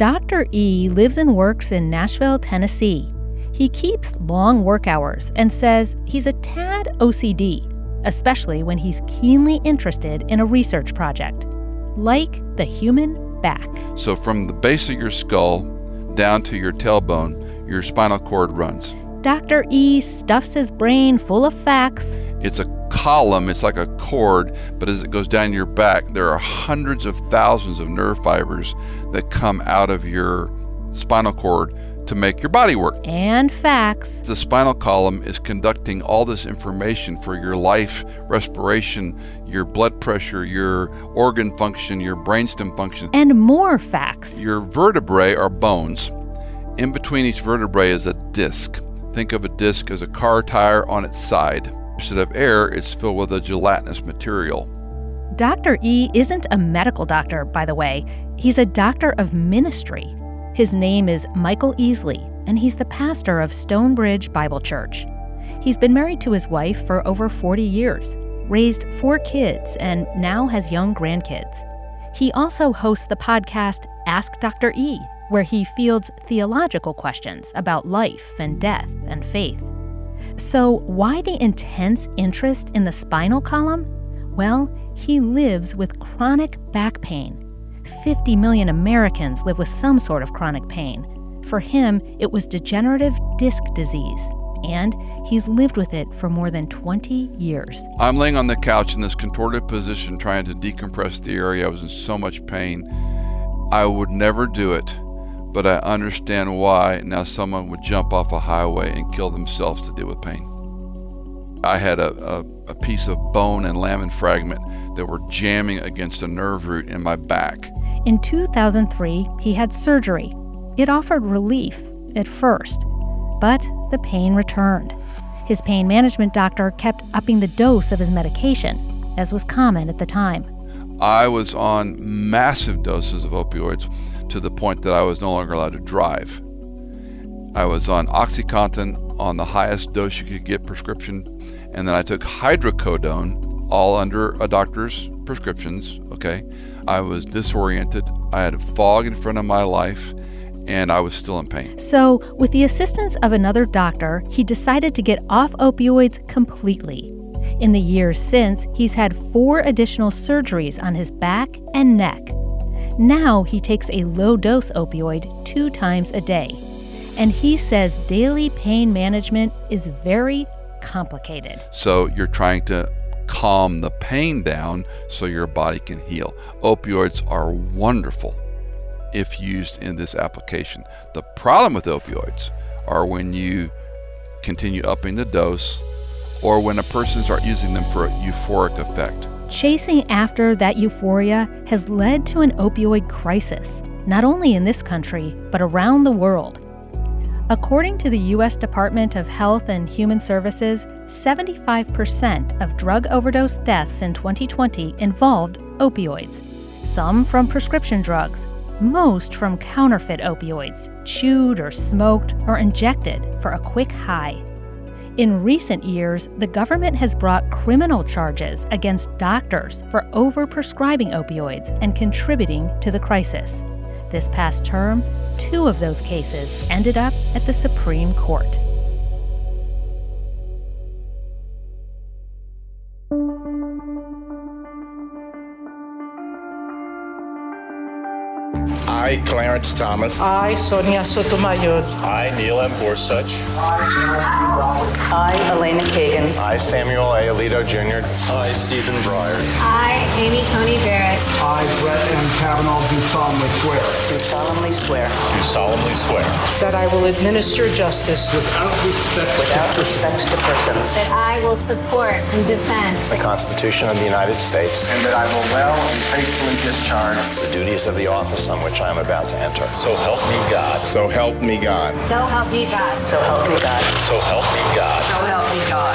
Dr. E lives and works in Nashville, Tennessee. He keeps long work hours and says he's a tad OCD, especially when he's keenly interested in a research project, like the human back. So from the base of your skull down to your tailbone, your spinal cord runs. Dr. E stuffs his brain full of facts. It's a column, it's like a cord, but as it goes down your back, there are hundreds of thousands of nerve fibers that come out of your spinal cord to make your body work. And facts. The spinal column is conducting all this information for your life, respiration, your blood pressure, your organ function, your brainstem function. And more facts. Your vertebrae are bones. In between each vertebrae is a disc. Think of a disc as a car tire on its side. Instead of air, it's filled with a gelatinous material. Dr. E isn't a medical doctor, by the way. He's a doctor of ministry. His name is Michael Easley, and he's the pastor of Stonebridge Bible Church. He's been married to his wife for over 40 years, raised 4 kids, and now has young grandkids. He also hosts the podcast Ask Dr. E, where he fields theological questions about life and death and faith. So why the intense interest in the spinal column? Well, he lives with chronic back pain. 50 million Americans live with some sort of chronic pain. For him, it was degenerative disc disease, and he's lived with it for more than 20 years. I'm laying on the couch in this contorted position trying to decompress the area. I was in so much pain. I would never do it, but I understand why now someone would jump off a highway and kill themselves to deal with pain. I had a piece of bone and lamin fragment that were jamming against a nerve root in my back. In 2003, he had surgery. It offered relief at first, but the pain returned. His pain management doctor kept upping the dose of his medication, as was common at the time. I was on massive doses of opioids to the point that I was no longer allowed to drive. I was on OxyContin on the highest dose you could get prescription, and then I took hydrocodone, all under a doctor's prescriptions, okay? I was disoriented, I had a fog in front of my life, and I was still in pain. So, with the assistance of another doctor, he decided to get off opioids completely. In the years since, he's had 4 additional surgeries on his back and neck. Now he takes a low-dose opioid 2 times a day. And he says daily pain management is very complicated. So you're trying to calm the pain down so your body can heal. Opioids are wonderful if used in this application. The problem with opioids are when you continue upping the dose or when a person starts using them for a euphoric effect. Chasing after that euphoria has led to an opioid crisis, not only in this country, but around the world. According to the U.S. Department of Health and Human Services, 75% of drug overdose deaths in 2020 involved opioids, some from prescription drugs, most from counterfeit opioids, chewed or smoked or injected for a quick high. In recent years, the government has brought criminal charges against doctors for overprescribing opioids and contributing to the crisis. This past term, 2 of those cases ended up at the Supreme Court. I, Clarence Thomas. I, Sonia Sotomayor. I, Neil M. Gorsuch. I, Elena Kagan. I, Samuel A. Alito Jr. I, Stephen Breyer. I, Amy Coney Barrett. I, Brett M. Kavanaugh, do solemnly swear. Do solemnly swear. Do solemnly swear. That I will administer justice Without respect to persons. That I will support and defend The Constitution of the United States. And that I will well and faithfully discharge The duties of the office on which I am about to enter. So help me God. So help me God. So help me God. So help me God. So help me God. So help me God.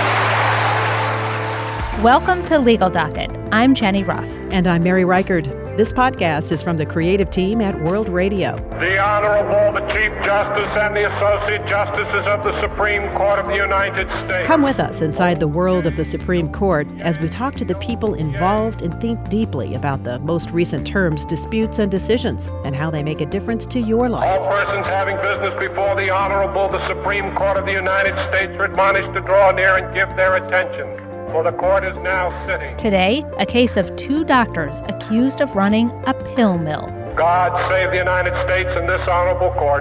Welcome to Legal Docket. I'm Jenny Ruff. And I'm Mary Reichard. This podcast is from the creative team at World Radio. The Honorable, the Chief Justice and the Associate Justices of the Supreme Court of the United States. Come with us inside the world of the Supreme Court as we talk to the people involved and think deeply about the most recent terms, disputes, and decisions, and how they make a difference to your life. All persons having business before the Honorable, the Supreme Court of the United States are admonished to draw near and give their attention, for the court is now sitting. Today, a case of two doctors accused of running a pill mill. God save the United States and this honorable court.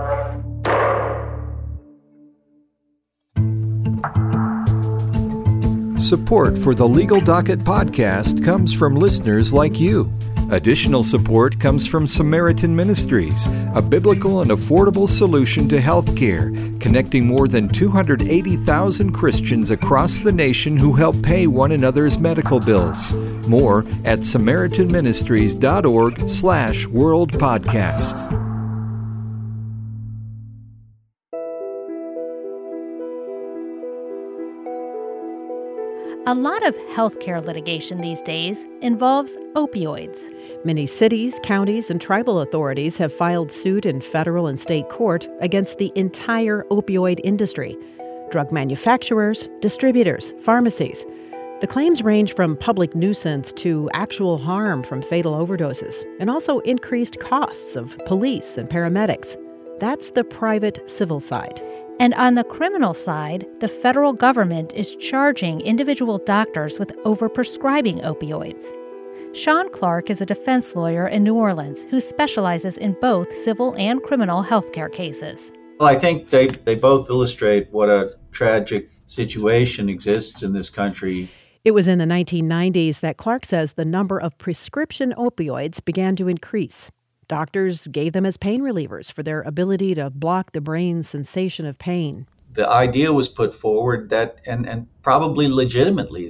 Support for the Legal Docket podcast comes from listeners like you. Additional support comes from Samaritan Ministries, a biblical and affordable solution to health care, connecting more than 280,000 Christians across the nation who help pay one another's medical bills. More at samaritanministries.org/world podcast. A lot of healthcare litigation these days involves opioids. Many cities, counties, and tribal authorities have filed suit in federal and state court against the entire opioid industry. Drug manufacturers, distributors, pharmacies. The claims range from public nuisance to actual harm from fatal overdoses, and also increased costs of police and paramedics. That's the private civil side. And on the criminal side, the federal government is charging individual doctors with overprescribing opioids. Sean Clark is a defense lawyer in New Orleans who specializes in both civil and criminal healthcare cases. Well, I think they both illustrate what a tragic situation exists in this country. It was in the 1990s that Clark says the number of prescription opioids began to increase. Doctors gave them as pain relievers for their ability to block the brain's sensation of pain. The idea was put forward that, and probably legitimately,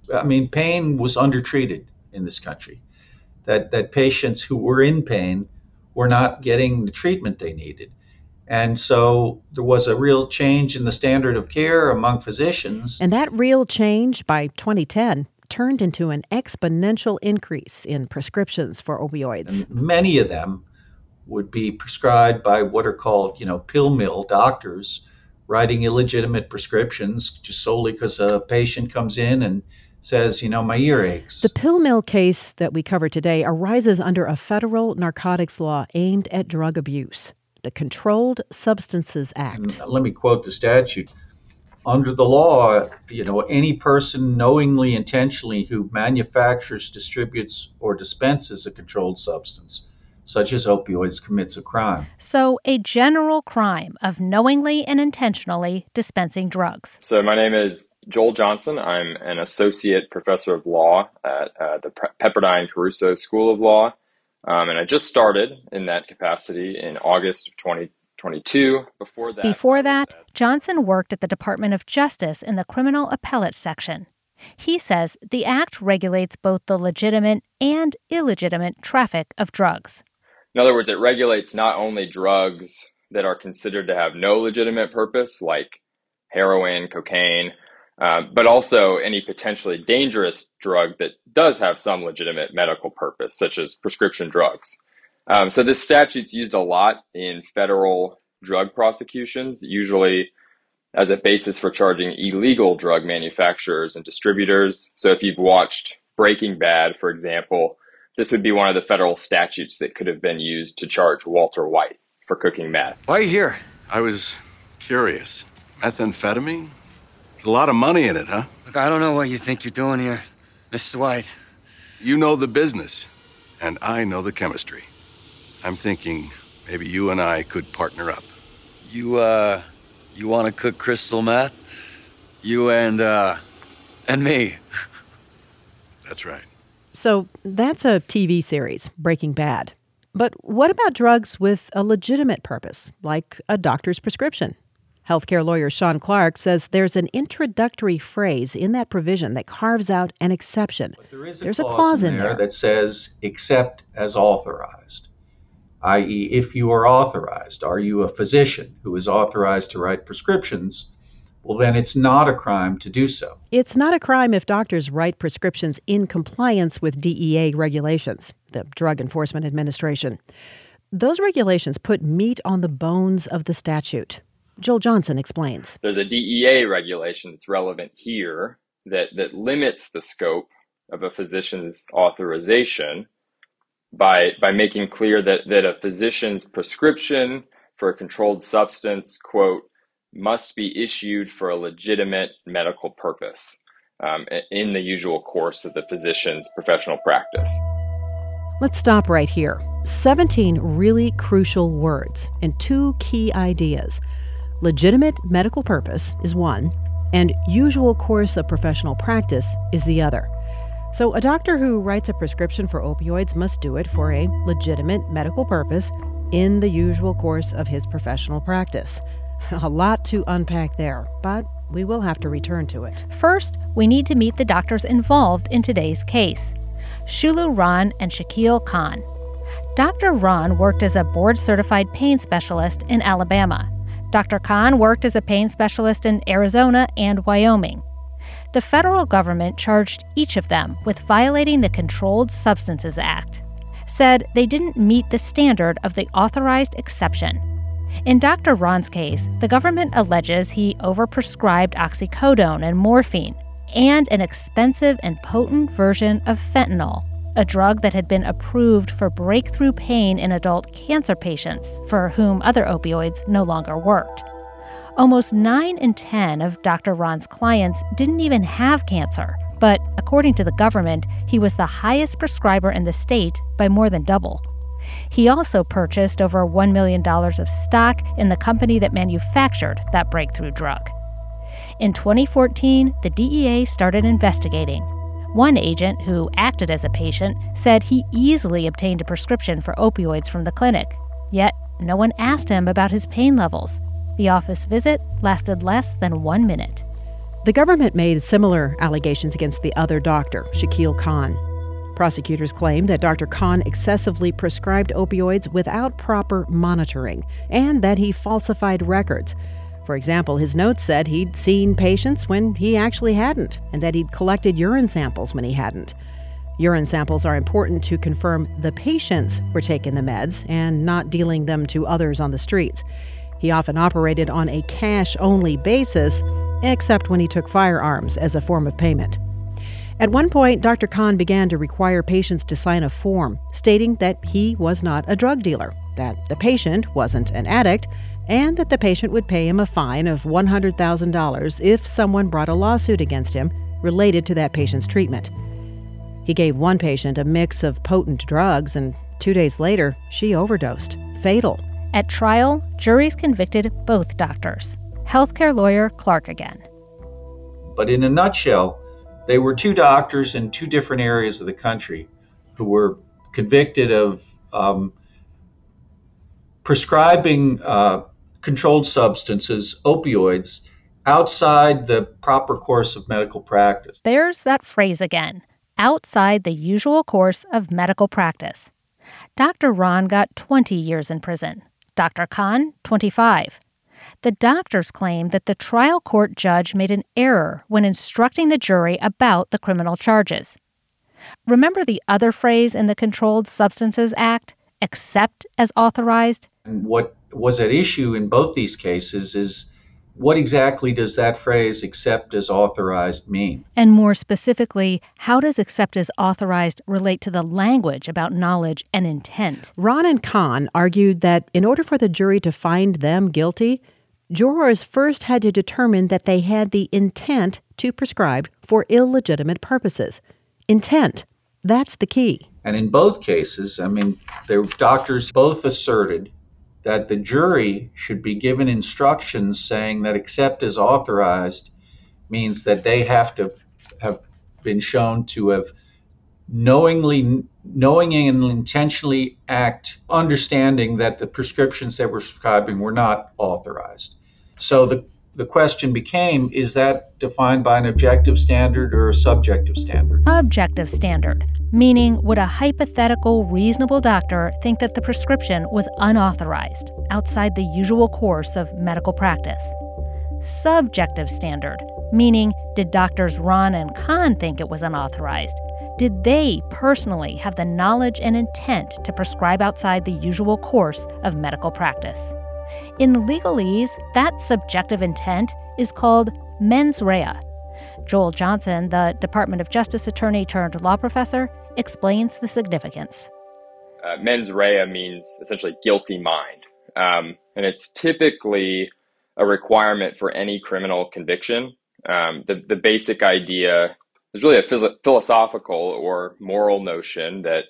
pain was undertreated in this country. That patients who were in pain were not getting the treatment they needed. And so there was a real change in the standard of care among physicians. And that real change by 2010 turned into an exponential increase in prescriptions for opioids. And many of them would be prescribed by what are called, pill mill doctors, writing illegitimate prescriptions just solely because a patient comes in and says, my ear aches. The pill mill case that we cover today arises under a federal narcotics law aimed at drug abuse, the Controlled Substances Act. And let me quote the statute. Under the law, any person knowingly, intentionally who manufactures, distributes, or dispenses a controlled substance, such as opioids, commits a crime. So a general crime of knowingly and intentionally dispensing drugs. So my name is Joel Johnson. I'm an associate professor of law at the Pepperdine Caruso School of Law. And I just started in that capacity in August of 2022. Before that, Johnson worked at the Department of Justice in the Criminal Appellate Section. He says the act regulates both the legitimate and illegitimate traffic of drugs. In other words, it regulates not only drugs that are considered to have no legitimate purpose, like heroin, cocaine, but also any potentially dangerous drug that does have some legitimate medical purpose, such as prescription drugs. So this statute's used a lot in federal drug prosecutions, usually as a basis for charging illegal drug manufacturers and distributors. So if you've watched Breaking Bad, for example, this would be one of the federal statutes that could have been used to charge Walter White for cooking meth. Why are you here? I was curious. Methamphetamine? There's a lot of money in it, huh? Look, I don't know what you think you're doing here, Mrs. White. You know the business, and I know the chemistry. I'm thinking maybe you and I could partner up. You want to cook crystal meth? You and me. That's right. So that's a TV series, Breaking Bad. But what about drugs with a legitimate purpose, like a doctor's prescription? Healthcare lawyer Sean Clark says there's an introductory phrase in that provision that carves out an exception. There's a clause in there that says, except as authorized, i.e., if you are authorized. Are you a physician who is authorized to write prescriptions? well, then it's not a crime to do so. It's not a crime if doctors write prescriptions in compliance with DEA regulations, the Drug Enforcement Administration. Those regulations put meat on the bones of the statute. Joel Johnson explains. There's a DEA regulation that's relevant here that limits the scope of a physician's authorization by making clear that a physician's prescription for a controlled substance, quote, must be issued for a legitimate medical purpose in the usual course of the physician's professional practice. Let's stop right here. 17 really crucial words and 2 key ideas. Legitimate medical purpose is one, and usual course of professional practice is the other. So a doctor who writes a prescription for opioids must do it for a legitimate medical purpose in the usual course of his professional practice. A lot to unpack there, but we will have to return to it. First, we need to meet the doctors involved in today's case, Shulu Ron and Shaquille Khan. Dr. Ron worked as a board-certified pain specialist in Alabama. Dr. Khan worked as a pain specialist in Arizona and Wyoming. The federal government charged each of them with violating the Controlled Substances Act, said they didn't meet the standard of the authorized exception. In Dr. Ron's case, the government alleges he overprescribed oxycodone and morphine and an expensive and potent version of fentanyl, a drug that had been approved for breakthrough pain in adult cancer patients for whom other opioids no longer worked. Almost 9 in 10 of Dr. Ron's clients didn't even have cancer, but according to the government, he was the highest prescriber in the state by more than double. He also purchased over $1 million of stock in the company that manufactured that breakthrough drug. In 2014, the DEA started investigating. One agent who acted as a patient said he easily obtained a prescription for opioids from the clinic, yet no one asked him about his pain levels. The office visit lasted less than 1 minute. The government made similar allegations against the other doctor, Shaquille Khan. Prosecutors claimed that Dr. Khan excessively prescribed opioids without proper monitoring and that he falsified records. For example, his notes said he'd seen patients when he actually hadn't, and that he'd collected urine samples when he hadn't. Urine samples are important to confirm the patients were taking the meds and not dealing them to others on the streets. He often operated on a cash-only basis, except when he took firearms as a form of payment. At one point, Dr. Khan began to require patients to sign a form stating that he was not a drug dealer, that the patient wasn't an addict, and that the patient would pay him a fine of $100,000 if someone brought a lawsuit against him related to that patient's treatment. He gave one patient a mix of potent drugs, and 2 days later, she overdosed. Fatal. At trial, juries convicted both doctors. Healthcare lawyer Clark again. But in a nutshell, they were 2 doctors in 2 different areas of the country who were convicted of prescribing controlled substances, opioids, outside the proper course of medical practice. There's that phrase again, outside the usual course of medical practice. Dr. Ron got 20 years in prison. Dr. Khan, 25. The doctors claim that the trial court judge made an error when instructing the jury about the criminal charges. Remember the other phrase in the Controlled Substances Act, except as authorized? And what was at issue in both these cases is what exactly does that phrase, except as authorized, mean? And more specifically, how does except as authorized relate to the language about knowledge and intent? Ron and Khan argued that in order for the jury to find them guilty, jurors first had to determine that they had the intent to prescribe for illegitimate purposes. Intent. That's the key. And in both cases, their doctors both asserted that the jury should be given instructions saying that except as authorized means that they have to have been shown to have knowing and intentionally act, understanding that the prescriptions they were prescribing were not authorized. So the question became, is that defined by an objective standard or a subjective standard? Objective standard, meaning would a hypothetical, reasonable doctor think that the prescription was unauthorized, outside the usual course of medical practice? subjective standard, meaning did doctors Ron and Khan think it was unauthorized? Did they personally have the knowledge and intent to prescribe outside the usual course of medical practice? In legalese, that subjective intent is called mens rea. Joel Johnson, the Department of Justice attorney turned law professor, explains the significance. Mens rea means essentially guilty mind. And it's typically a requirement for any criminal conviction. The basic idea is really a philosophical or moral notion that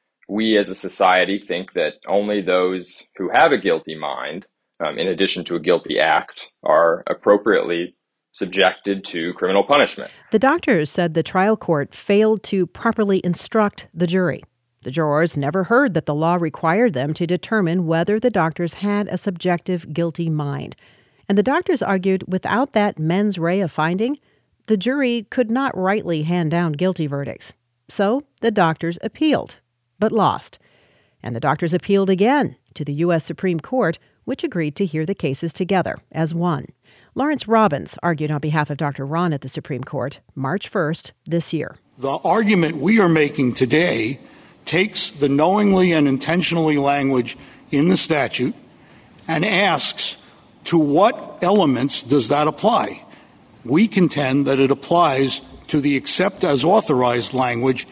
we as a society think that only those who have a guilty mind, in addition to a guilty act, are appropriately subjected to criminal punishment. The doctors said the trial court failed to properly instruct the jury. The jurors never heard that the law required them to determine whether the doctors had a subjective guilty mind. And the doctors argued without that mens rea finding, the jury could not rightly hand down guilty verdicts. So the doctors appealed, but lost. And the doctors appealed again to the U.S. Supreme Court, which agreed to hear the cases together as one. Lawrence Robbins argued on behalf of Dr. Ron at the Supreme Court March 1st this year. The argument we are making today takes the knowingly and intentionally language in the statute and asks, to what elements does that apply? We contend that it applies to the except as authorized language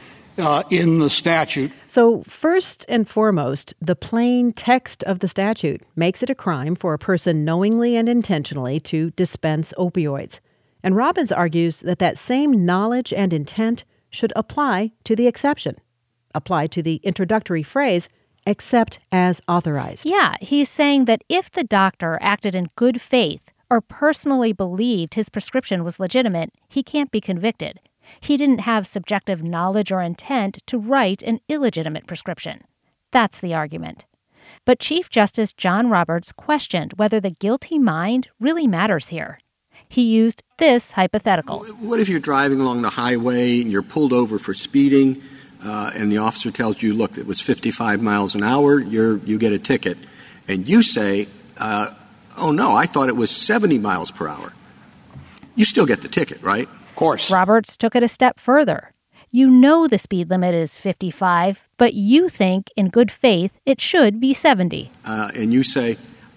in the statute. So first and foremost, the plain text of the statute makes it a crime for a person knowingly and intentionally to dispense opioids. And Robbins argues that that same knowledge and intent should apply to the exception, apply to the introductory phrase, except as authorized. Yeah, he's saying that if the doctor acted in good faith or personally believed his prescription was legitimate, he can't be convicted. He didn't have subjective knowledge or intent to write an illegitimate prescription. That's the argument. But Chief Justice John Roberts questioned whether the guilty mind really matters here. He used this hypothetical. What if you're driving along the highway and you're pulled over for speeding, and the officer tells you, look, it was 55 miles an hour, you get a ticket, and you say, oh no, I thought it was 70 miles per hour. You still get the ticket, right? Course. Roberts took it a step further. You know the speed limit is 55, but you think, in good faith, it should be 70. And you say,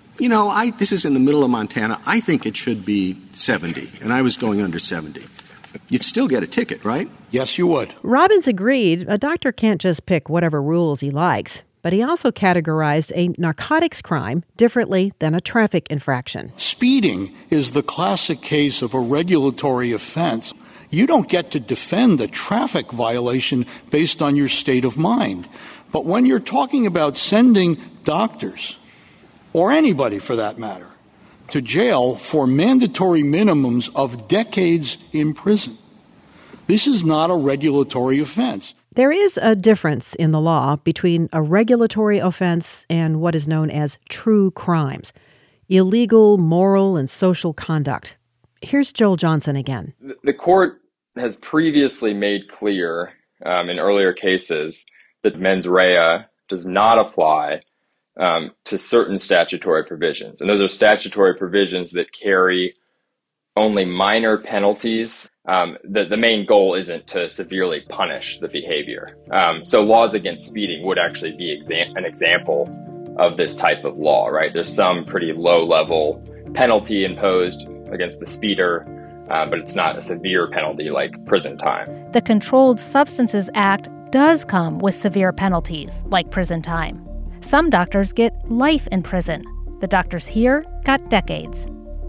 this is in the middle of Montana. I think it should be 70, and I was going under 70. You'd still get a ticket, right? Yes, you would. Robbins agreed a doctor can't just pick whatever rules he likes, but he also categorized a narcotics crime differently than a traffic infraction. Speeding is the classic case of a regulatory offense. You don't get to defend a traffic violation based on your state of mind. But when you're talking about sending doctors, or anybody for that matter, to jail for mandatory minimums of decades in prison, this is not a regulatory offense. There is a difference in the law between a regulatory offense and what is known as true crimes, illegal, moral, and social conduct. Here's Joel Johnson again. The court has previously made clear in earlier cases that mens rea does not apply to certain statutory provisions. And those are statutory provisions that carry only minor penalties. The main goal isn't to severely punish the behavior. So laws against speeding would actually be an example of this type of law, right? There's some pretty low-level penalty imposed against the speeder, but it's not a severe penalty like prison time. The Controlled Substances Act does come with severe penalties like prison time. Some doctors get life in prison. The doctors here got decades.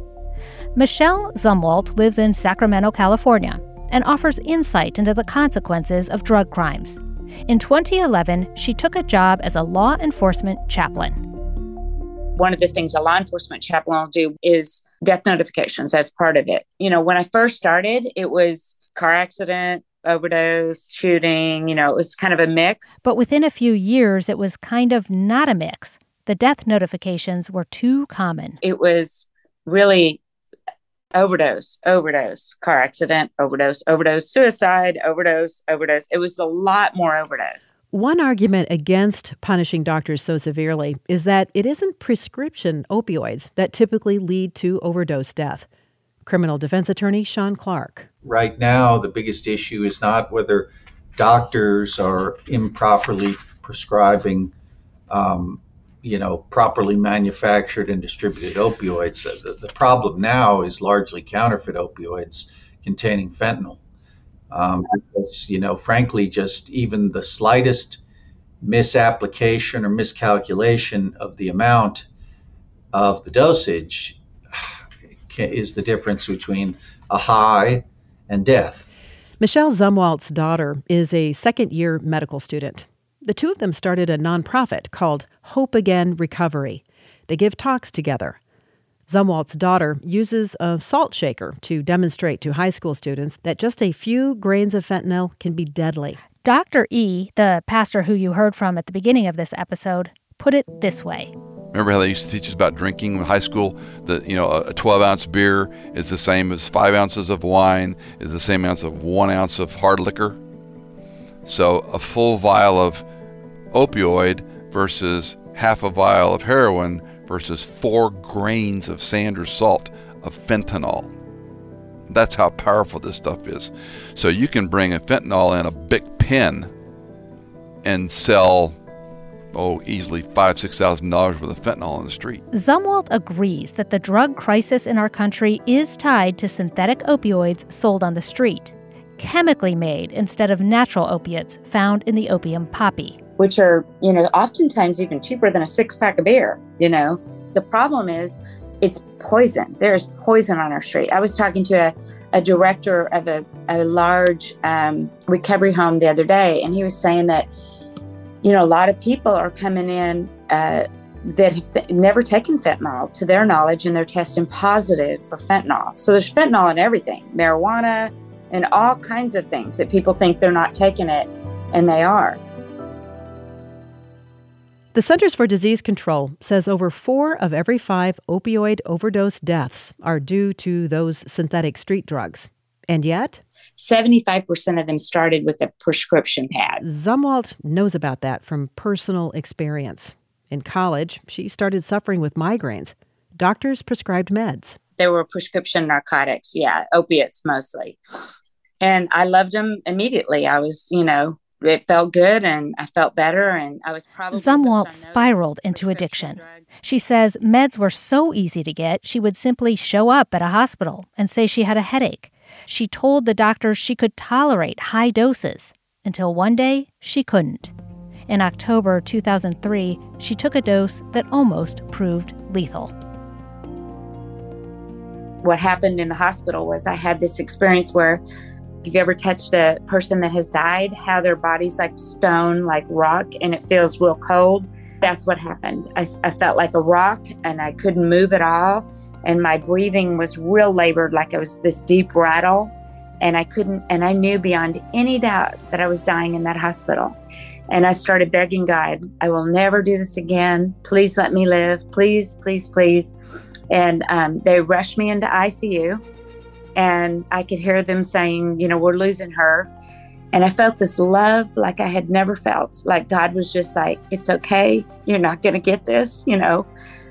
Michelle Zumwalt lives in Sacramento, California, and offers insight into the consequences of drug crimes. In 2011, she took a job as a law enforcement chaplain. One of the things a law enforcement chaplain will do is death notifications as part of it. When I first started, it was car accident, overdose, shooting, it was kind of a mix. But within a few years, it was kind of not a mix. The death notifications were too common. It was really overdose, car accident, overdose, suicide, overdose. It was a lot more overdose. One argument against punishing doctors so severely is that it isn't prescription opioids that typically lead to overdose death. Criminal defense attorney Sean Clark. Right now, the biggest issue is not whether doctors are improperly prescribing, properly manufactured and distributed opioids. The problem now is largely counterfeit opioids containing fentanyl. Because, frankly, just even the slightest misapplication or miscalculation of the amount of the dosage is the difference between a high and death. Michelle Zumwalt's daughter is a second-year medical student. The two of them started a nonprofit called Hope Again Recovery. They give talks together. Zumwalt's daughter uses a salt shaker to demonstrate to high school students that just a few grains of fentanyl can be deadly. Dr. E, the pastor who you heard from at the beginning of this episode, put it this way. Remember how they used to teach us about drinking in high school? That, a 12-ounce beer is the same as 5 ounces of wine, is the same ounce of 1 ounce of hard liquor. So a full vial of opioid versus half a vial of heroin versus 4 grains of sand or salt of fentanyl. That's how powerful this stuff is. So you can bring a fentanyl in a big pen and sell, easily $5,000-$6,000 worth of fentanyl on the street. Zumwalt agrees that the drug crisis in our country is tied to synthetic opioids sold on the street, chemically made instead of natural opiates found in the opium poppy. Which are, oftentimes even cheaper than a 6-pack of beer, The problem is it's poison. There's poison on our street. I was talking to a director of a large recovery home the other day, and he was saying that, a lot of people are coming in that have never taken fentanyl, to their knowledge, and they're testing positive for fentanyl. So there's fentanyl in everything, marijuana and all kinds of things that people think they're not taking it, and they are. The Centers for Disease Control says over 4 of every 5 opioid overdose deaths are due to those synthetic street drugs. And yet 75% of them started with a prescription pad. Zumwalt knows about that from personal experience. In college, she started suffering with migraines. Doctors prescribed meds. They were prescription narcotics, opiates mostly. And I loved them immediately. I was, it felt good and I felt better, and I was probably... Zumwalt spiraled into addiction. She says meds were so easy to get, she would simply show up at a hospital and say she had a headache. She told the doctors she could tolerate high doses, until one day she couldn't. In October 2003, she took a dose that almost proved lethal. What happened in the hospital was I had this experience where, have you ever touched a person that has died, how their body's like stone, like rock, and it feels real cold? That's what happened. I felt like a rock, and I couldn't move at all. And my breathing was real labored, like it was this deep rattle. And I knew beyond any doubt that I was dying in that hospital. And I started begging God, I will never do this again. Please let me live. Please, please, please. And they rushed me into ICU. And I could hear them saying, we're losing her. And I felt this love like I had never felt. Like God was just like, it's okay. You're not going to get this, you're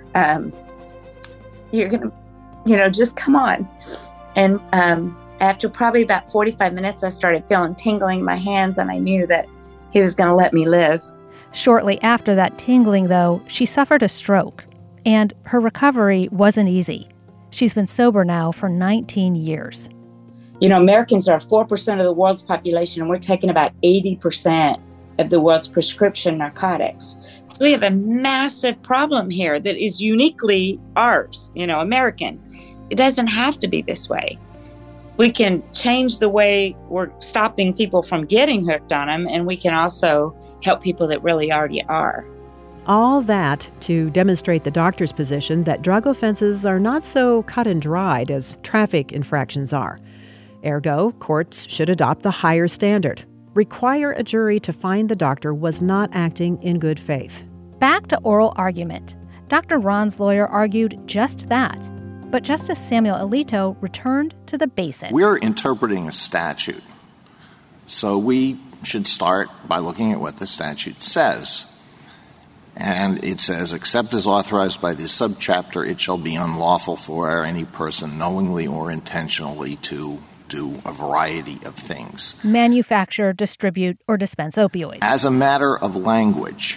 going to, just come on. And after probably about 45 minutes, I started feeling tingling in my hands, and I knew that he was going to let me live. Shortly after that tingling, though, she suffered a stroke, and her recovery wasn't easy. She's been sober now for 19 years. Americans are 4% of the world's population, and we're taking about 80% of the world's prescription narcotics. So we have a massive problem here that is uniquely ours, American. It doesn't have to be this way. We can change the way we're stopping people from getting hooked on them, and we can also help people that really already are. All that to demonstrate the doctor's position that drug offenses are not so cut and dried as traffic infractions are. Ergo, courts should adopt the higher standard. Require a jury to find the doctor was not acting in good faith. Back to oral argument. Dr. Ron's lawyer argued just that. But Justice Samuel Alito returned to the basics. We're interpreting a statute, so we should start by looking at what the statute says. And it says, except as authorized by this subchapter, it shall be unlawful for any person knowingly or intentionally to do a variety of things. Manufacture, distribute, or dispense opioids. As a matter of language,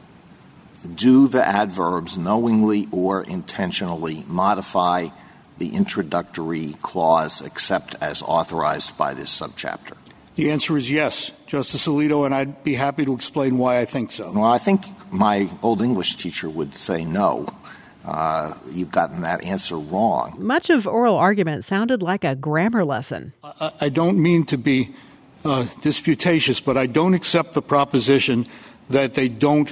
do the adverbs knowingly or intentionally modify the introductory clause except as authorized by this subchapter? The answer is yes, Justice Alito, and I'd be happy to explain why I think so. Well, I think my old English teacher would say no. You've gotten that answer wrong. Much of oral argument sounded like a grammar lesson. I don't mean to be disputatious, but I don't accept the proposition that they don't,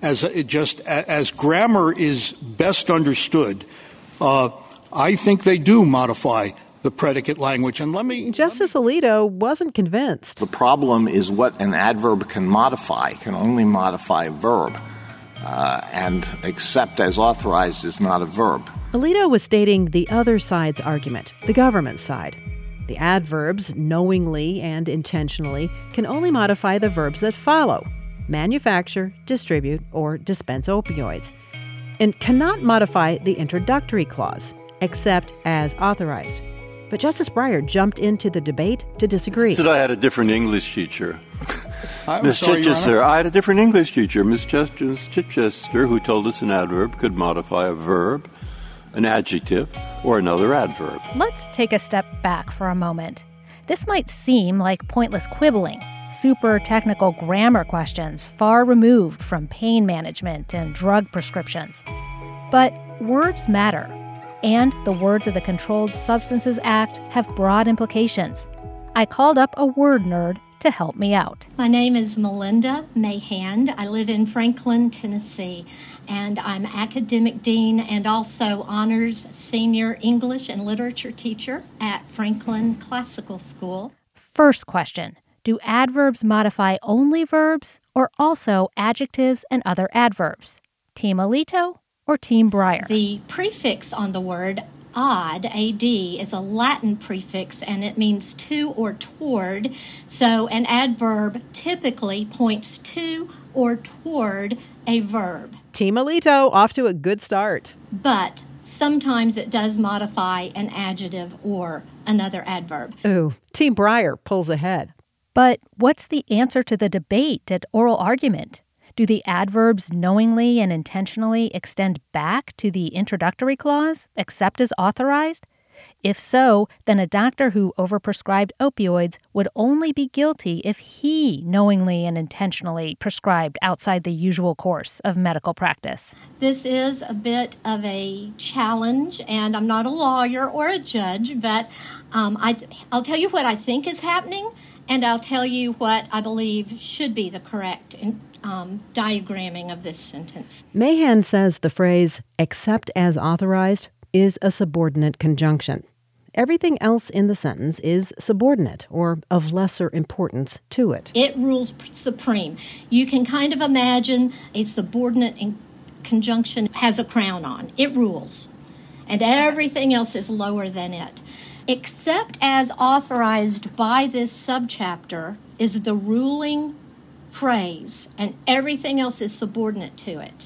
as grammar is best understood, I think they do modify the predicate language. And Justice Alito wasn't convinced. The problem is what an adverb can modify, can only modify a verb. And except as authorized is not a verb. Alito was stating the other side's argument, the government's side. The adverbs knowingly and intentionally can only modify the verbs that follow: manufacture, distribute, or dispense opioids, and cannot modify the introductory clause, except as authorized. But Justice Breyer jumped into the debate to disagree. I had a different English teacher. Miss Chichester. I had a different English teacher, Miss Chichester, who told us an adverb could modify a verb, an adjective, or another adverb. Let's take a step back for a moment. This might seem like pointless quibbling, super technical grammar questions far removed from pain management and drug prescriptions. But words matter, and the words of the Controlled Substances Act have broad implications. I called up a word nerd to help me out. My name is Melinda Mayhand. I live in Franklin, Tennessee, and I'm academic dean and also honors senior English and literature teacher at Franklin Classical School. First question, do adverbs modify only verbs or also adjectives and other adverbs? Team Alito or Team Breyer? The prefix on the word ad, A-D, is a Latin prefix, and it means to or toward. So an adverb typically points to or toward a verb. Team Alito off to a good start. But sometimes it does modify an adjective or another adverb. Ooh, Team Breyer pulls ahead. But what's the answer to the debate at oral argument? Do the adverbs knowingly and intentionally extend back to the introductory clause, except as authorized? If so, then a doctor who overprescribed opioids would only be guilty if he knowingly and intentionally prescribed outside the usual course of medical practice. This is a bit of a challenge, and I'm not a lawyer or a judge, but I'll tell you what I think is happening, and I'll tell you what I believe should be the correct diagramming of this sentence. Mahan says the phrase, except as authorized, is a subordinate conjunction. Everything else in the sentence is subordinate or of lesser importance to it. It rules supreme. You can kind of imagine a subordinate conjunction has a crown on. It rules. And everything else is lower than it. Except as authorized by this subchapter is the ruling phrase, and everything else is subordinate to it.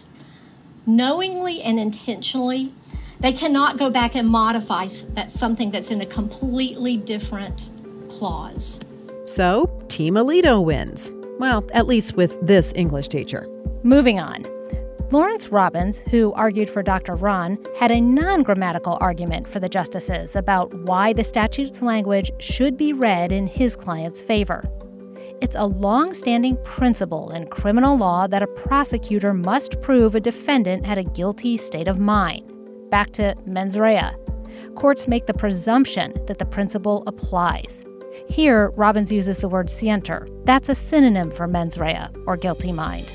Knowingly and intentionally, they cannot go back and modify something that's in a completely different clause. So, Team Alito wins. Well, at least with this English teacher. Moving on. Lawrence Robbins, who argued for Dr. Ron, had a non-grammatical argument for the justices about why the statute's language should be read in his client's favor. It's a long-standing principle in criminal law that a prosecutor must prove a defendant had a guilty state of mind. Back to mens rea. Courts make the presumption that the principle applies. Here, Robbins uses the word scienter. That's a synonym for mens rea, or guilty mind.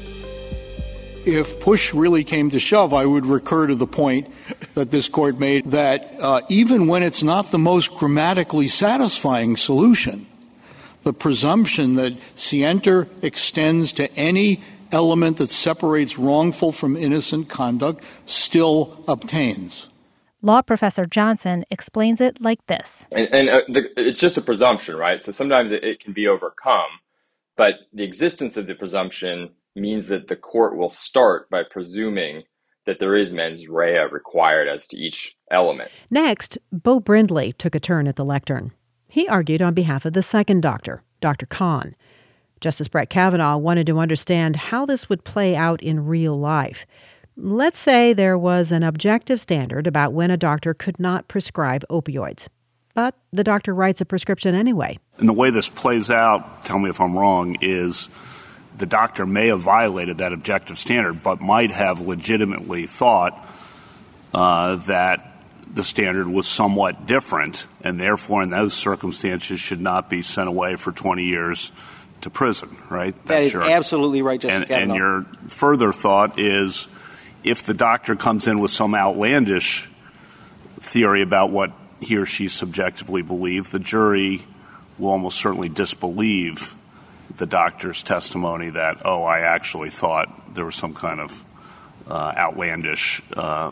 If push really came to shove, I would recur to the point that this court made that even when it's not the most grammatically satisfying solution, the presumption that scienter extends to any element that separates wrongful from innocent conduct still obtains. Law professor Johnson explains it like this. It's just a presumption, right? So sometimes it can be overcome, but the existence of the presumption means that the court will start by presuming that there is mens rea required as to each element. Next, Beau Brindley took a turn at the lectern. He argued on behalf of the second doctor, Dr. Kahn. Justice Brett Kavanaugh wanted to understand how this would play out in real life. Let's say there was an objective standard about when a doctor could not prescribe opioids, but the doctor writes a prescription anyway. And the way this plays out, tell me if I'm wrong, is the doctor may have violated that objective standard, but might have legitimately thought that the standard was somewhat different, and therefore in those circumstances should not be sent away for 20 years to prison, right? That is absolutely right, Justice Kavanaugh. And your further thought is if the doctor comes in with some outlandish theory about what he or she subjectively believed, the jury will almost certainly disbelieve the doctor's testimony that, I actually thought there was some kind of outlandish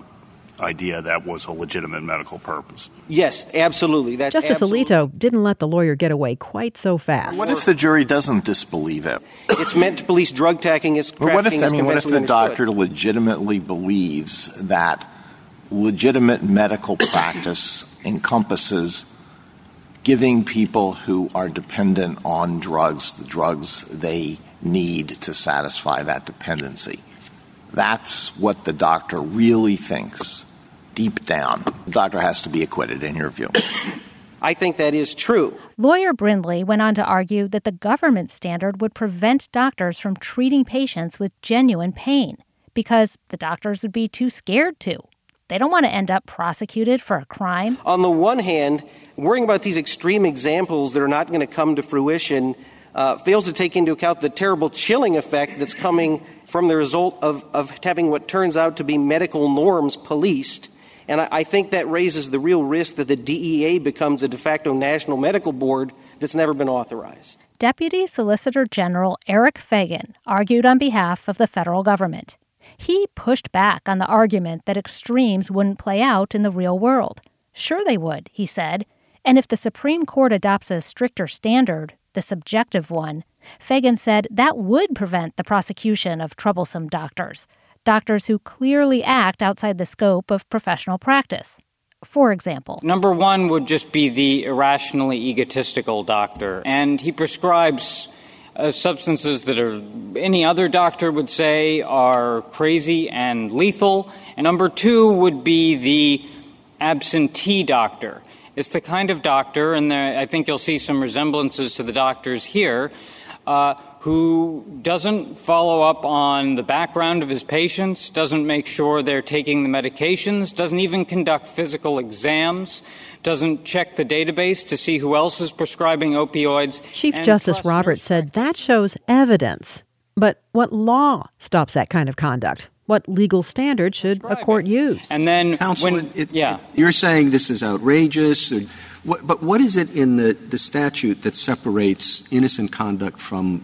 idea that was a legitimate medical purpose. Yes, absolutely. That's Justice Alito didn't let the lawyer get away quite so fast. What if the jury doesn't disbelieve it? It's meant to police drug trafficking as what if the understood. doctor legitimately believes that legitimate medical practice encompasses giving people who are dependent on drugs the drugs they need to satisfy that dependency? That's what the doctor really thinks deep down. The doctor has to be acquitted, in your view. I think that is true. Lawyer Brindley went on to argue that the government standard would prevent doctors from treating patients with genuine pain because the doctors would be too scared to. They don't want to end up prosecuted for a crime. On the one hand, worrying about these extreme examples that are not going to come to fruition fails to take into account the terrible chilling effect that's coming from the result of having what turns out to be medical norms policed. And I think that raises the real risk that the DEA becomes a de facto national medical board that's never been authorized. Deputy Solicitor General Eric Fagan argued on behalf of the federal government. He pushed back on the argument that extremes wouldn't play out in the real world. Sure they would, he said. And if the Supreme Court adopts a stricter standard, the subjective one, Fagan said that would prevent the prosecution of troublesome doctors who clearly act outside the scope of professional practice. For example, number one would just be the irrationally egotistical doctor, and he prescribes substances that any other doctor would say are crazy and lethal. And number two would be the absentee doctor. It's the kind of doctor, and I think you'll see some resemblances to the doctors here, who doesn't follow up on the background of his patients, doesn't make sure they're taking the medications, doesn't even conduct physical exams, doesn't check the database to see who else is prescribing opioids. Chief Justice Roberts said that shows evidence. But what law stops that kind of conduct? What legal standard should a court use? And then, Counsel, you're saying this is outrageous. But what is it in the statute that separates innocent conduct from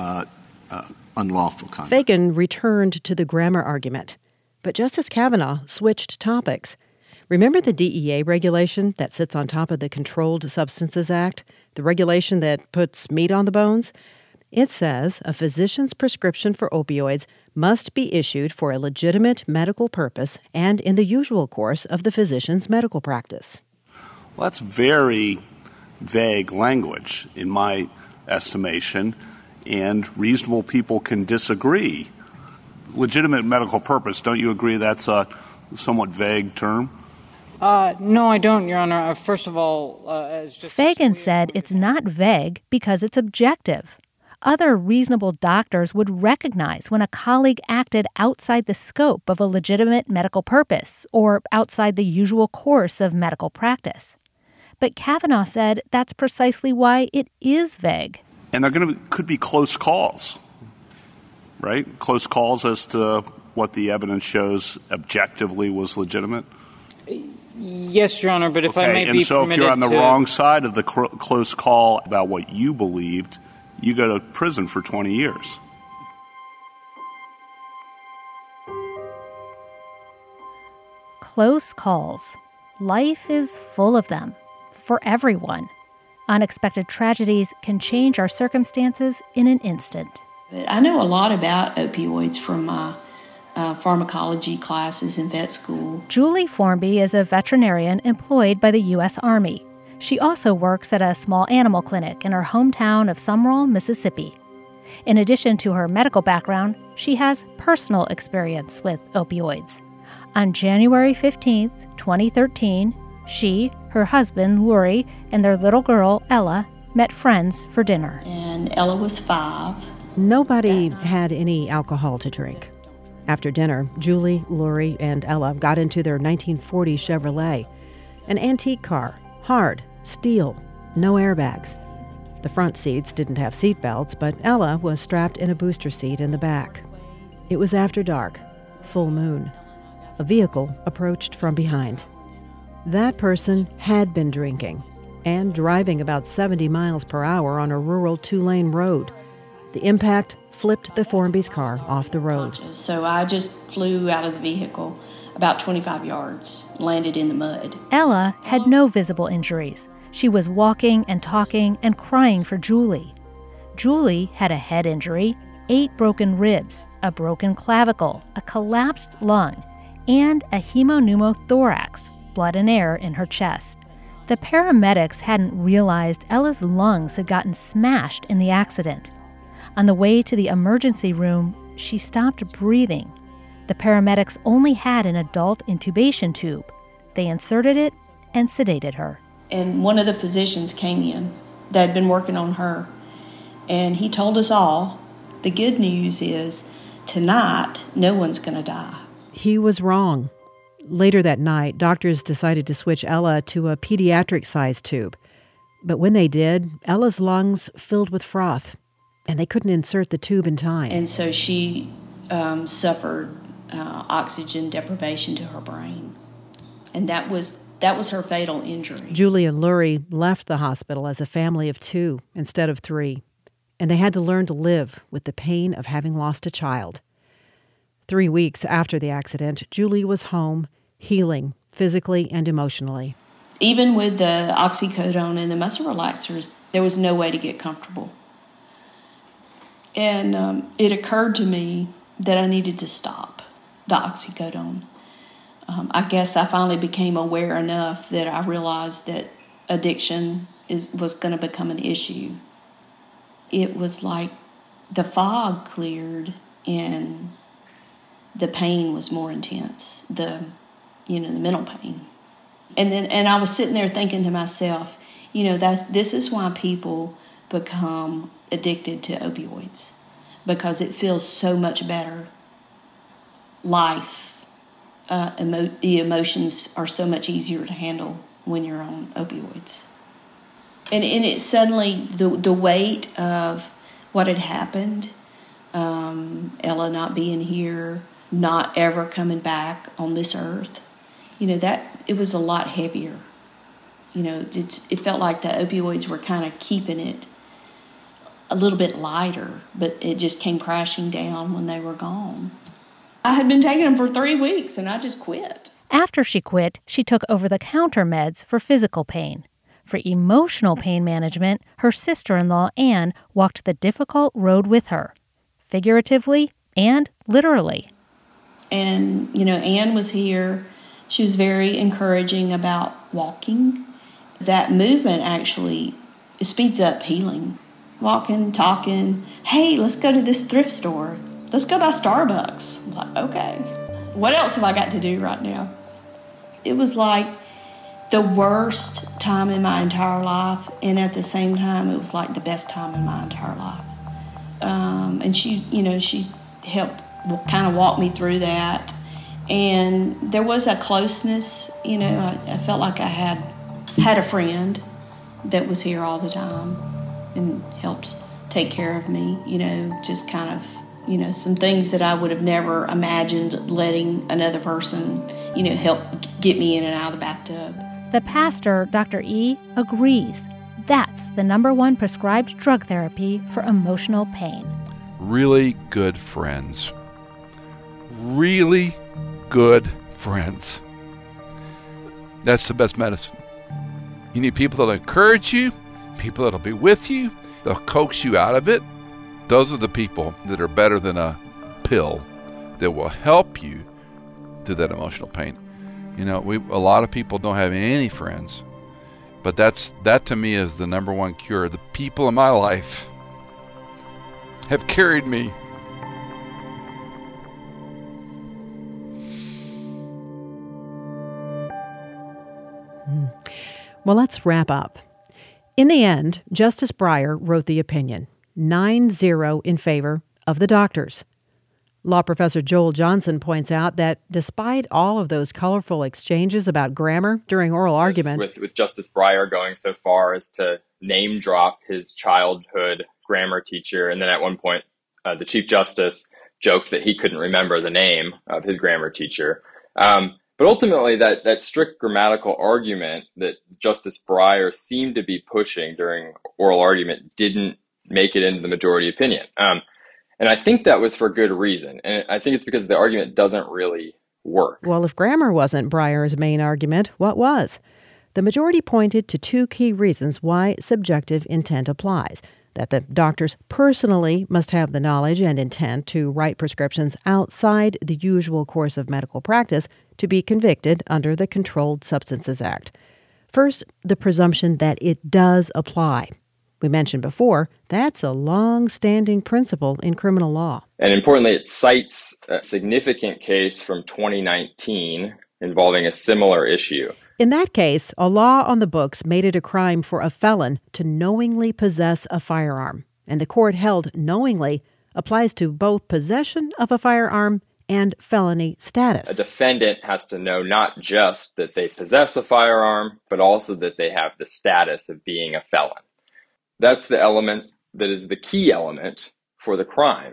unlawful conduct? Fagan returned to the grammar argument. But Justice Kavanaugh switched topics. Remember the DEA regulation that sits on top of the Controlled Substances Act? The regulation that puts meat on the bones? It says a physician's prescription for opioids must be issued for a legitimate medical purpose and in the usual course of the physician's medical practice. Well, that's very vague language, in my estimation, and reasonable people can disagree. Legitimate medical purpose, don't you agree that's a somewhat vague term? No, I don't, Your Honor. First of all, Fagan said it's not vague because it's objective. Other reasonable doctors would recognize when a colleague acted outside the scope of a legitimate medical purpose or outside the usual course of medical practice. But Kavanaugh said that's precisely why it is vague. And there could be close calls, right? Close calls as to what the evidence shows objectively was legitimate? Yes, Your Honor, but if I may be permitted to... And so if you're on the wrong side of the close call about what you believed, you go to prison for 20 years. Close calls. Life is full of them. For everyone. Unexpected tragedies can change our circumstances in an instant. I know a lot about opioids from my pharmacology classes in vet school. Julie Formby is a veterinarian employed by the U.S. Army. She also works at a small animal clinic in her hometown of Sumrall, Mississippi. In addition to her medical background, she has personal experience with opioids. On January 15, 2013, she, her husband, Lori, and their little girl, Ella, met friends for dinner. And Ella was 5. Nobody had any alcohol to drink. After dinner, Julie, Lori, and Ella got into their 1940 Chevrolet, an antique car, hard, steel, no airbags. The front seats didn't have seat belts, but Ella was strapped in a booster seat in the back. It was after dark, full moon. A vehicle approached from behind. That person had been drinking and driving about 70 miles per hour on a rural 2-lane road. The impact flipped the Formby's car off the road. So I just flew out of the vehicle about 25 yards, landed in the mud. Ella had no visible injuries. She was walking and talking and crying for Julie. Julie had a head injury, 8 broken ribs, a broken clavicle, a collapsed lung, and a hemopneumothorax, blood and air in her chest. The paramedics hadn't realized Ella's lungs had gotten smashed in the accident. On the way to the emergency room, she stopped breathing. The paramedics only had an adult intubation tube. They inserted it and sedated her. And one of the physicians came in that had been working on her, and he told us all, the good news is tonight no one's going to die. He was wrong. Later that night, doctors decided to switch Ella to a pediatric-sized tube. But when they did, Ella's lungs filled with froth, and they couldn't insert the tube in time. And so she suffered oxygen deprivation to her brain. And that was her fatal injury. Julie and Lori left the hospital as a family of 2 instead of 3, and they had to learn to live with the pain of having lost a child. 3 weeks after the accident, Julie was home, healing physically and emotionally. Even with the oxycodone and the muscle relaxers, there was no way to get comfortable. And it occurred to me that I needed to stop the oxycodone. I guess I finally became aware enough that I realized that addiction was going to become an issue. It was like the fog cleared and the pain was more intense, the mental pain. And I was sitting there thinking to myself, this is why people become addicted to opioids, because it feels so much better. Life, the emotions are so much easier to handle when you're on opioids. And it suddenly, the weight of what had happened, Ella not being here, not ever coming back on this earth, that it was a lot heavier. It felt like the opioids were kind of keeping it a little bit lighter, but it just came crashing down when they were gone. I had been taking them for 3 weeks, and I just quit. After she quit, she took over-the-counter meds for physical pain. For emotional pain management, her sister-in-law, Anne, walked the difficult road with her, figuratively and literally. And, Anne was here. She was very encouraging about walking. That movement actually speeds up healing. Walking, talking, hey, let's go to this thrift store. Let's go buy Starbucks. I'm like, okay. What else have I got to do right now? It was like the worst time in my entire life, and at the same time, it was like the best time in my entire life. And she helped kind of walk me through that. And there was a closeness, I felt like I had a friend that was here all the time and helped take care of me, just kind of, some things that I would have never imagined letting another person, help get me in and out of the bathtub. The pastor, Dr. E, agrees. That's the #1 prescribed drug therapy for emotional pain. Really good friends. Really good friends. That's the best medicine. You need people that'll encourage you, people that'll be with you, they'll coax you out of it, Those are the people that are better than a pill that will help you through that emotional pain. You know, a lot of people don't have any friends, but that to me is the number one cure. The people in my life have carried me. Well, let's wrap up. In the end, Justice Breyer wrote the opinion, 9-0 in favor of the doctors. Law professor Joel Johnson points out that despite all of those colorful exchanges about grammar during oral argument, with Justice Breyer going so far as to name drop his childhood grammar teacher, and then at one point the Chief Justice joked that he couldn't remember the name of his grammar teacher. But ultimately, that strict grammatical argument that Justice Breyer seemed to be pushing during oral argument didn't make it into the majority opinion. And I think that was for good reason. And I think it's because the argument doesn't really work. Well, if grammar wasn't Breyer's main argument, what was? The majority pointed to two key reasons why subjective intent applies. That the doctors personally must have the knowledge and intent to write prescriptions outside the usual course of medical practice to be convicted under the Controlled Substances Act. First, the presumption that it does apply. We mentioned before, that's a long-standing principle in criminal law. And importantly, it cites a significant case from 2019 involving a similar issue. In that case, a law on the books made it a crime for a felon to knowingly possess a firearm. And the court held knowingly applies to both possession of a firearm and felony status. A defendant has to know not just that they possess a firearm, but also that they have the status of being a felon. That's the element that is the key element for the crime.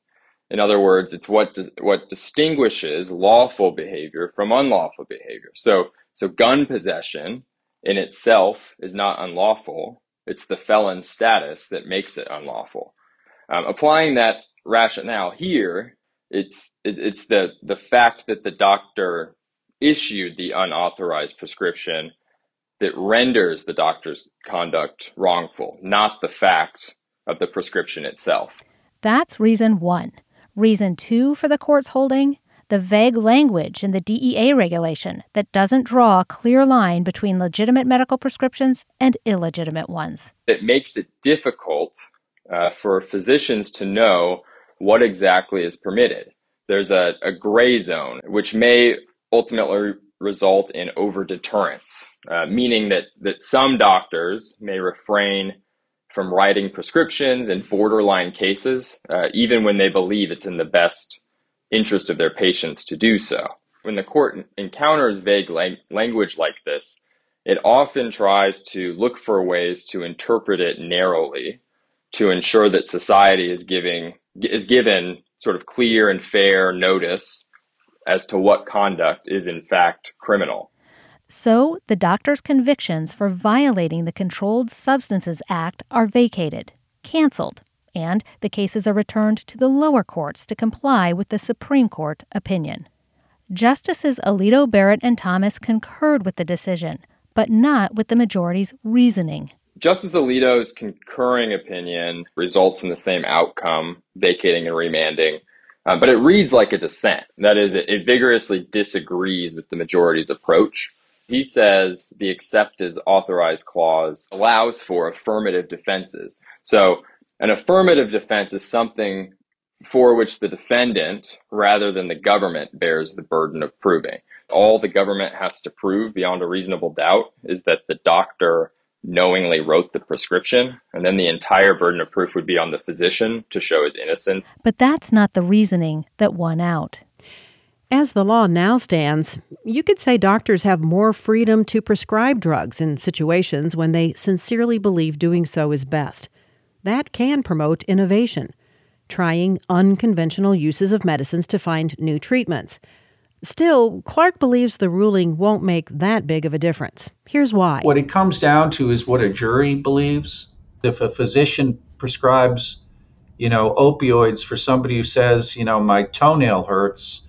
In other words, it's what distinguishes lawful behavior from unlawful behavior. So gun possession in itself is not unlawful. It's the felon status that makes it unlawful. Applying that rationale here, it's the fact that the doctor issued the unauthorized prescription that renders the doctor's conduct wrongful, not the fact of the prescription itself. That's reason one. Reason two for the court's holding: the vague language in the DEA regulation that doesn't draw a clear line between legitimate medical prescriptions and illegitimate ones. It makes it difficult for physicians to know what exactly is permitted. There's a gray zone, which may ultimately result in over-deterrence, meaning that some doctors may refrain from writing prescriptions in borderline cases, even when they believe it's in the best interest of their patients to do so. When the court encounters vague language like this, it often tries to look for ways to interpret it narrowly to ensure that society is given sort of clear and fair notice as to what conduct is in fact criminal. So the doctor's convictions for violating the Controlled Substances Act are vacated, canceled, and the cases are returned to the lower courts to comply with the Supreme Court opinion. Justices Alito, Barrett, and Thomas concurred with the decision, but not with the majority's reasoning. Justice Alito's concurring opinion results in the same outcome, vacating and remanding, but it reads like a dissent. That is, it vigorously disagrees with the majority's approach. He says the except as authorized clause allows for affirmative defenses. So an affirmative defense is something for which the defendant, rather than the government, bears the burden of proving. All the government has to prove beyond a reasonable doubt is that the doctor knowingly wrote the prescription, and then the entire burden of proof would be on the physician to show his innocence. But that's not the reasoning that won out. As the law now stands, you could say doctors have more freedom to prescribe drugs in situations when they sincerely believe doing so is best. That can promote innovation, trying unconventional uses of medicines to find new treatments. Still, Clark believes the ruling won't make that big of a difference. Here's why. What it comes down to is what a jury believes. If a physician prescribes, opioids for somebody who says, my toenail hurts,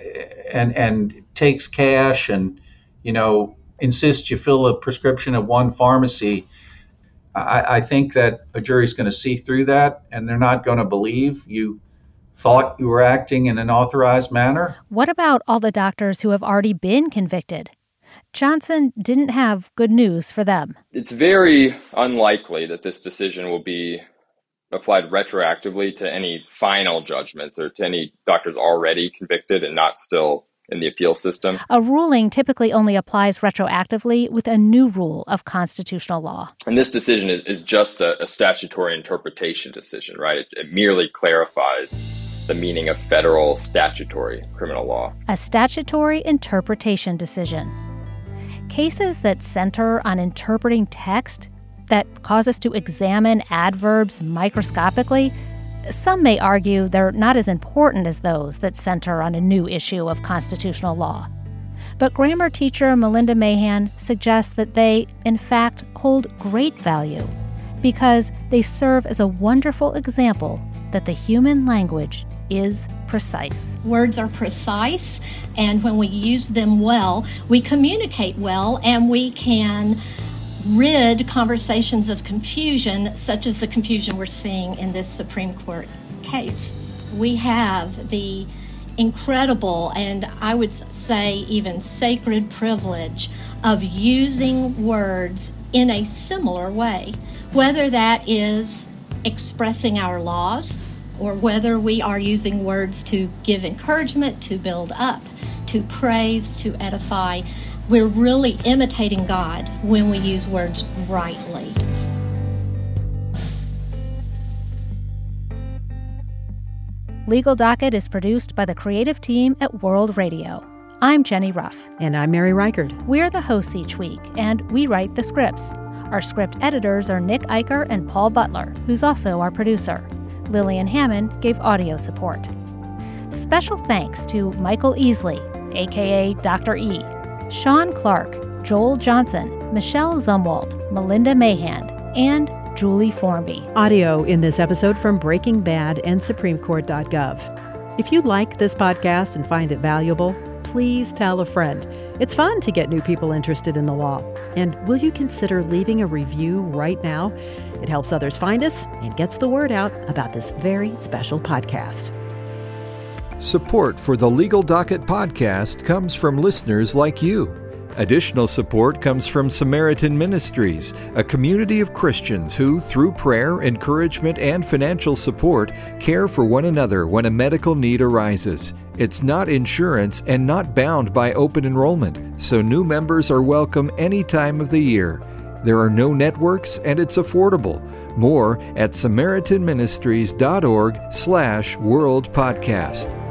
and takes cash and, insists you fill a prescription at one pharmacy, I think that a jury's going to see through that, and they're not going to believe you thought you were acting in an authorized manner. What about all the doctors who have already been convicted? Johnson didn't have good news for them. It's very unlikely that this decision will be applied retroactively to any final judgments or to any doctors already convicted and not still in the appeal system. A ruling typically only applies retroactively with a new rule of constitutional law. And this decision is just a statutory interpretation decision, right? It merely clarifies the meaning of federal statutory criminal law. A statutory interpretation decision. Cases that center on interpreting text, that cause us to examine adverbs microscopically, some may argue they're not as important as those that center on a new issue of constitutional law. But grammar teacher Melinda Mahan suggests that they, in fact, hold great value because they serve as a wonderful example that the human language is precise. Words are precise, and when we use them well, we communicate well, and we can rid conversations of confusion, such as the confusion we're seeing in this Supreme Court case. We have the incredible, and I would say even sacred privilege of using words in a similar way, whether that is expressing our laws or whether we are using words to give encouragement, to build up, to praise, to edify. We're really imitating God when we use words rightly. Legal Docket is produced by the creative team at World Radio. I'm Jenny Ruff. And I'm Mary Reichard. We're the hosts each week, and we write the scripts. Our script editors are Nick Eicher and Paul Butler, who's also our producer. Lillian Hammond gave audio support. Special thanks to Michael Easley, a.k.a. Dr. E., Sean Clark, Joel Johnson, Michelle Zumwalt, Melinda Mahan, and Julie Formby. Audio in this episode from Breaking Bad and SupremeCourt.gov. If you like this podcast and find it valuable, please tell a friend. It's fun to get new people interested in the law. And will you consider leaving a review right now? It helps others find us and gets the word out about this very special podcast. Support for the Legal Docket podcast comes from listeners like you. Additional support comes from Samaritan Ministries, a community of Christians who, through prayer, encouragement, and financial support, care for one another when a medical need arises. It's not insurance and not bound by open enrollment, so new members are welcome any time of the year. There are no networks and it's affordable. More at SamaritanMinistries.org/World Podcast.